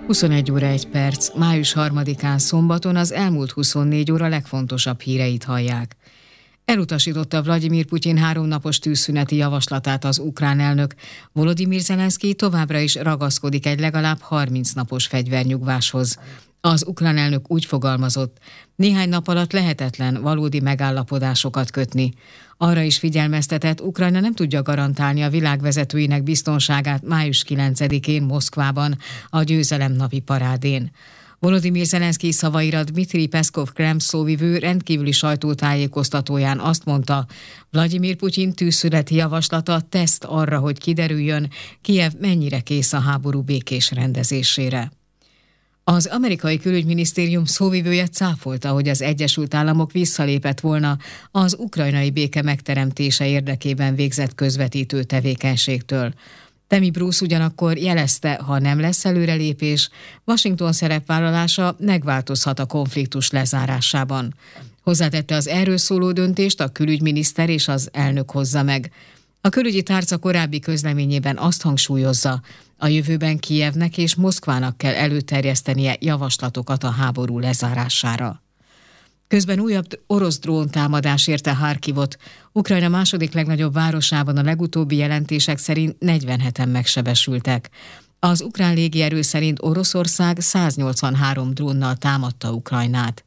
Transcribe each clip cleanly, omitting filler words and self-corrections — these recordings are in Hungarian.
21 óra 1 perc, május 3-án szombaton az elmúlt 24 óra legfontosabb híreit hallják. Elutasította Vladimir Putyin 3 napos tűzszüneti javaslatát az ukrán elnök. Volodymyr Zelenszkij továbbra is ragaszkodik egy legalább 30 napos fegyvernyugváshoz. Az ukrán elnök úgy fogalmazott, néhány nap alatt lehetetlen valódi megállapodásokat kötni. Arra is figyelmeztetett, Ukrajna nem tudja garantálni a világ vezetőinek biztonságát május 9-én Moszkvában, a győzelem napi parádén. Volodymyr Zelenszkij szavaira Dmitri Peszkov Kreml szóvivő rendkívüli sajtótájékoztatóján azt mondta, Vladimir Putyin tűzszüneti javaslata teszt arra, hogy kiderüljön, Kijev mennyire kész a háború békés rendezésére. Az amerikai külügyminisztérium szóvivője cáfolta, hogy az Egyesült Államok visszalépett volna az ukrajnai béke megteremtése érdekében végzett közvetítő tevékenységtől. Tammy Bruce ugyanakkor jelezte, ha nem lesz előrelépés, Washington szerepvállalása megváltozhat a konfliktus lezárásában. Hozzátette, az erről szóló döntést a külügyminiszter és az elnök hozza meg. A külügyi tárca korábbi közleményében azt hangsúlyozza, a jövőben Kijevnek és Moszkvának kell előterjesztenie javaslatokat a háború lezárására. Közben újabb orosz dróntámadás érte Harkivot. Ukrajna második legnagyobb városában a legutóbbi jelentések szerint 47-en megsebesültek. Az ukrán légierő szerint Oroszország 183 drónnal támadta Ukrajnát.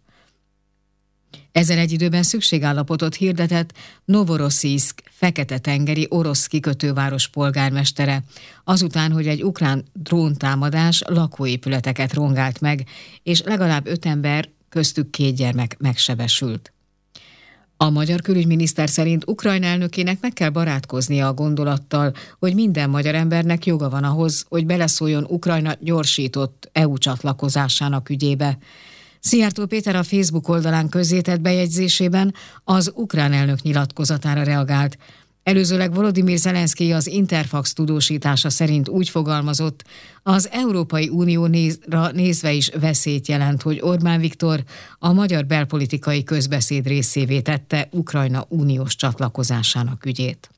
Ezzel egy időben szükségállapotot hirdetett Novorossziszk fekete-tengeri orosz kikötőváros polgármestere, azután, hogy egy ukrán dróntámadás lakóépületeket rongált meg, és legalább 5 ember, köztük 2 gyermek megsebesült. A magyar külügyminiszter szerint Ukrajna elnökének meg kell barátkoznia a gondolattal, hogy minden magyar embernek joga van ahhoz, hogy beleszóljon Ukrajna gyorsított EU csatlakozásának ügyébe. Szijjártó Péter a Facebook oldalán közzétett bejegyzésében az ukrán elnök nyilatkozatára reagált. Előzőleg Volodymyr Zelenszkij az Interfax tudósítása szerint úgy fogalmazott, az Európai Unióra nézve is veszélyt jelent, hogy Orbán Viktor a magyar belpolitikai közbeszéd részévé tette Ukrajna uniós csatlakozásának ügyét.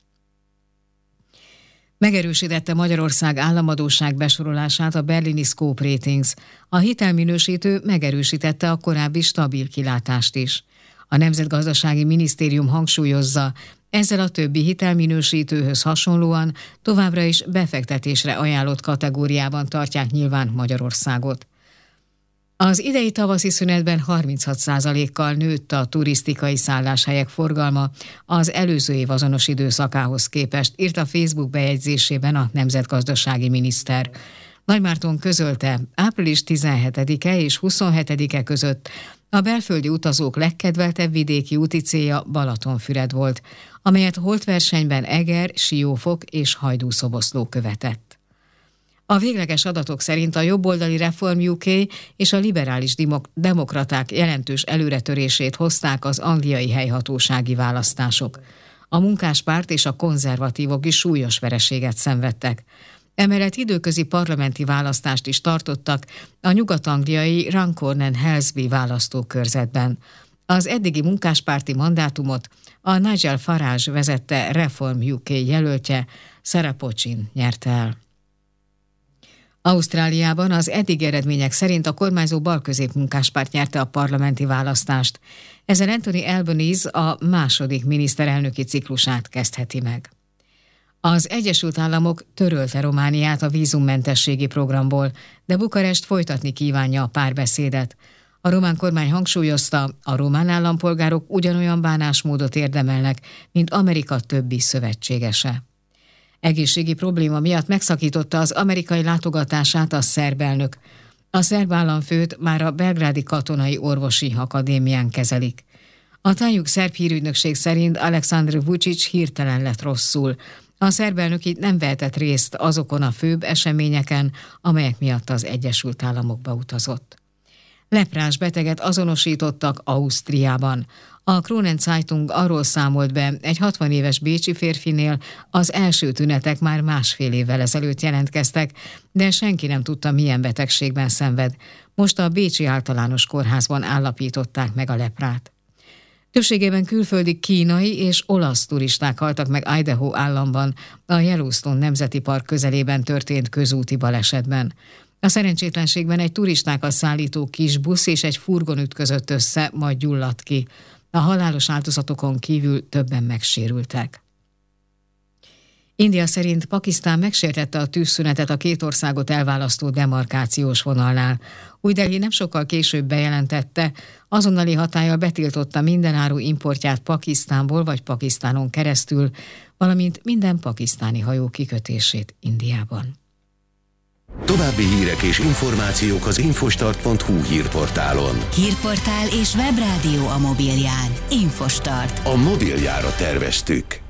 Megerősítette Magyarország államadósság besorolását a berlini Scope Ratings. A hitelminősítő megerősítette a korábbi stabil kilátást is. A Nemzetgazdasági Minisztérium hangsúlyozza, ezzel a többi hitelminősítőhöz hasonlóan továbbra is befektetésre ajánlott kategóriában tartják nyilván Magyarországot. Az idei tavaszi szünetben 36%-kal nőtt a turisztikai szálláshelyek forgalma az előző év azonos időszakához képest, írt a Facebook bejegyzésében a nemzetgazdasági miniszter. Nagymárton közölte, április 17-e és 27-e között a belföldi utazók legkedveltebb vidéki úti célja Balatonfüred volt, amelyet holtversenyben Eger, Siófok és Hajdúszoboszló követett. A végleges adatok szerint a jobboldali Reform UK és a liberális demokraták jelentős előretörését hozták az angliai helyhatósági választások. A munkáspárt és a konzervatívok is súlyos vereséget szenvedtek. Emellett időközi parlamenti választást is tartottak a nyugat-angliai Runcorn-and-Helsby választókörzetben. Az eddigi munkáspárti mandátumot a Nigel Farage vezette Reform UK jelöltje, Sarah Pochin nyerte el. Ausztráliában az eddigi eredmények szerint a kormányzó balközép munkáspárt nyerte a parlamenti választást. Ezzel Anthony Albanese a második miniszterelnöki ciklusát kezdheti meg. Az Egyesült Államok törölte Romániát a vízummentességi programból, de Bukarest folytatni kívánja a párbeszédet. A román kormány hangsúlyozta, a román állampolgárok ugyanolyan bánásmódot érdemelnek, mint Amerika többi szövetségese. Egészségi probléma miatt megszakította az amerikai látogatását a szerb elnök. A szerb államfőt már a belgrádi katonai orvosi akadémián kezelik. A Tanjug szerb hírügynökség szerint Aleksandr Vučić hirtelen lett rosszul. A szerb elnök így nem vehetett részt azokon a főbb eseményeken, amelyek miatt az Egyesült Államokba utazott. Leprás beteget azonosítottak Ausztriában. A Kronen Zeitung arról számolt be, egy 60 éves bécsi férfinél az első tünetek már 1,5 évvel ezelőtt jelentkeztek, de senki nem tudta, milyen betegségben szenved. Most a Bécsi Általános Kórházban állapították meg a leprát. Többségében külföldi kínai és olasz turisták haltak meg Idaho államban, a Yellowstone Nemzeti Park közelében történt közúti balesetben. A szerencsétlenségben egy turistákat szállító kis busz és egy furgon ütközött össze, majd gyulladt ki. A halálos áldozatokon kívül többen megsérültek. India szerint Pakisztán megsértette a tűzszünetet a két országot elválasztó demarkációs vonalnál. Új Delhi nem sokkal később bejelentette, azonnali hatállyal betiltotta minden áru importját Pakisztánból vagy Pakisztánon keresztül, valamint minden pakisztáni hajó kikötését Indiában. További hírek és információk az infostart.hu hírportálon. Hírportál és webrádió a mobilján. Infostart. A mobiljára terveztük.